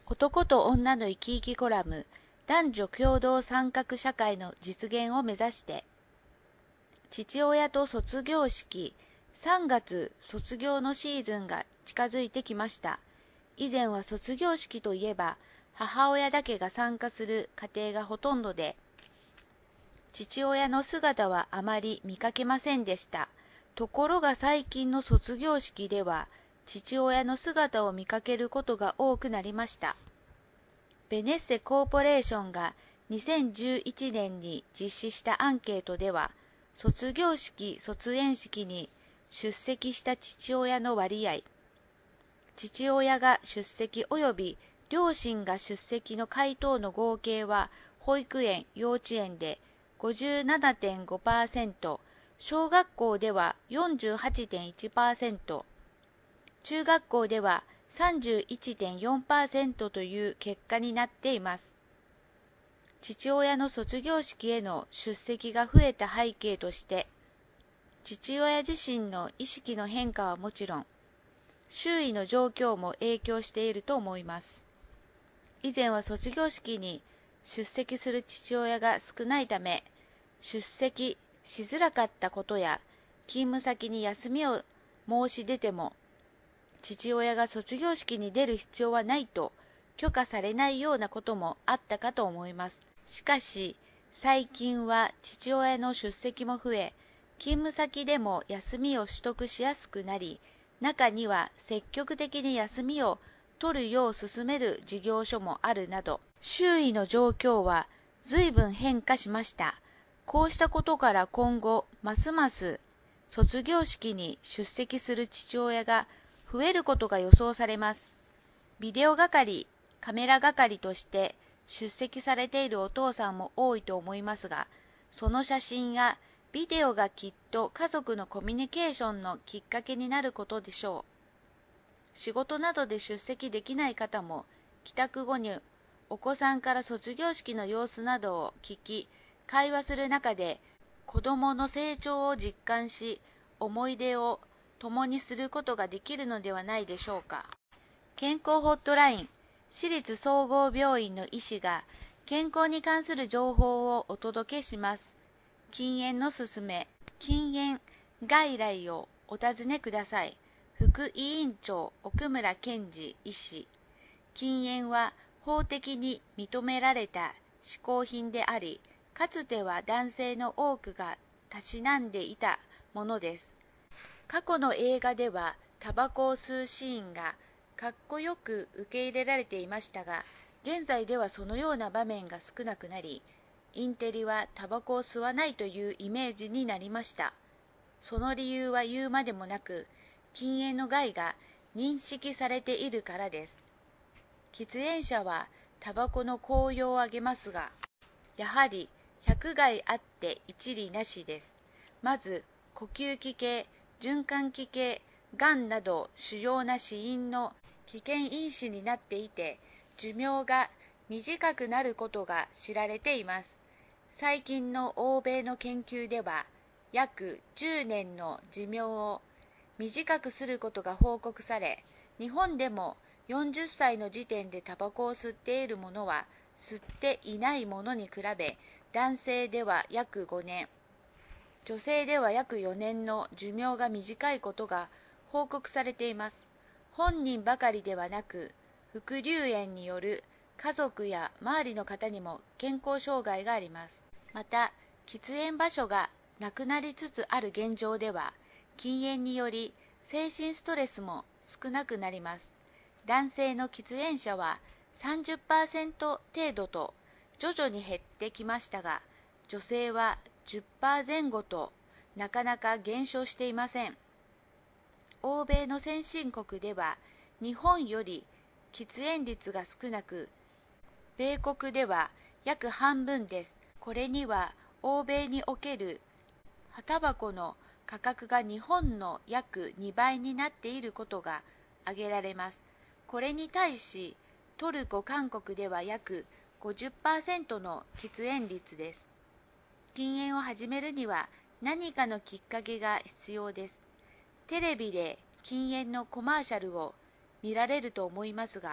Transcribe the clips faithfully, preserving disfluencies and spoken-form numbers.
男と女の生き生きコラム、男女共同参画社会の実現を目指して。父親と卒業式、さんがつ卒業のシーズンが近づいてきました。以前は卒業式といえば、母親だけが参加する家庭がほとんどで、父親の姿はあまり見かけませんでした。ところが最近の卒業式では、父親の姿を見かけることが多くなりました。ベネッセコーポレーションがにせんじゅういちねんに実施したアンケートでは、卒業式・卒園式に出席した父親の割合、父親が出席及び両親が出席の回答の合計は、保育園・幼稚園で ごじゅうななてんごパーセント、小学校では よんじゅうはちてんいちパーセント、中学校では さんじゅういちてんよんパーセント という結果になっています。父親の卒業式への出席が増えた背景として、父親自身の意識の変化はもちろん、周囲の状況も影響していると思います。以前は卒業式に出席する父親が少ないため、出席しづらかったことや、勤務先に休みを申し出ても、父親が卒業式に出る必要はないと許可されないようなこともあったかと思います。しかし、最近は父親の出席も増え、勤務先でも休みを取得しやすくなり、中には積極的に休みを取るよう勧める事業所もあるなど、周囲の状況は随分変化しました。こうしたことから今後、ますます卒業式に出席する父親が増えることが予想されます。ビデオ係、カメラ係として出席されているお父さんも多いと思いますが、その写真やビデオがきっと家族のコミュニケーションのきっかけになることでしょう。仕事などで出席できない方も、帰宅後にお子さんから卒業式の様子などを聞き、会話する中で子どもの成長を実感し、思い出を共にすることができるのではないでしょうか。健康ホットライン、私立総合病院の医師が健康に関する情報をお届けします。禁煙のすすめ、禁煙外来をお尋ねください。副委員長奥村健二医師。禁煙は法的に認められた嗜好品であり、かつては男性の多くがたしなんでいたものです。過去の映画ではタバコを吸うシーンがかっこよく受け入れられていましたが、現在ではそのような場面が少なくなり、インテリはタバコを吸わないというイメージになりました。その理由は言うまでもなく、禁煙の害が認識されているからです。喫煙者はタバコの効用を挙げますが、やはりひゃく害あって一理なしです。まず、呼吸器系、循環器系、がんなど主要な死因の危険因子になっていて、寿命が短くなることが知られています。最近の欧米の研究では、約じゅうねんの寿命を短くすることが報告され、日本でもよんじゅっさいの時点でタバコを吸っているものは吸っていないものに比べ、男性では約ごねん、女性では約よねんの寿命が短いことが報告されています。本人ばかりではなく、副流煙による家族や周りの方にも健康障害があります。また、喫煙場所がなくなりつつある現状では、禁煙により精神ストレスも少なくなります。男性の喫煙者は さんじゅっパーセント 程度と徐々に減ってきましたが、女性は じゅっパーセント 前後となかなか減少していません。欧米の先進国では日本より喫煙率が少なく、米国では約半分です。これには欧米における葉タバコの価格が日本の約にばいになっていることが挙げられます。これに対し、トルコ・韓国では約 ごじゅっパーセント の喫煙率です。禁煙を始めるには何かのきっかけが必要です。テレビで禁煙のコマーシャルを見られると思いますが、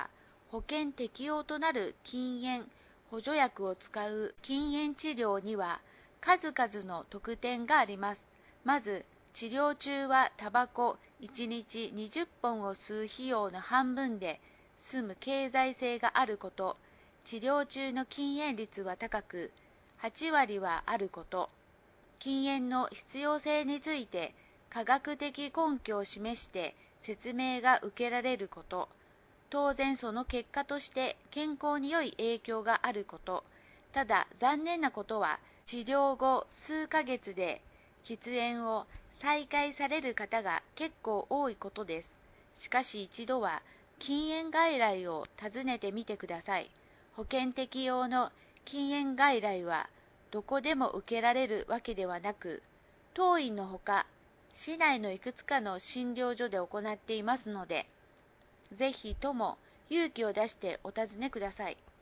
保険適用となる禁煙補助薬を使う禁煙治療には数々の特典があります。まず、治療中はタバコいちにちにじゅっぽんを吸う費用の半分で済む経済性があること、治療中の禁煙率は高く、はちわりはあること、禁煙の必要性について科学的根拠を示して説明が受けられること、当然その結果として健康に良い影響があること、ただ残念なことは治療後数ヶ月で喫煙を再開される方が結構多いことです。しかし一度は禁煙外来を訪ねてみてください。保険適用の禁煙外来はどこでも受けられるわけではなく、当院のほか市内のいくつかの診療所で行っていますので、ぜひとも勇気を出してお尋ねください。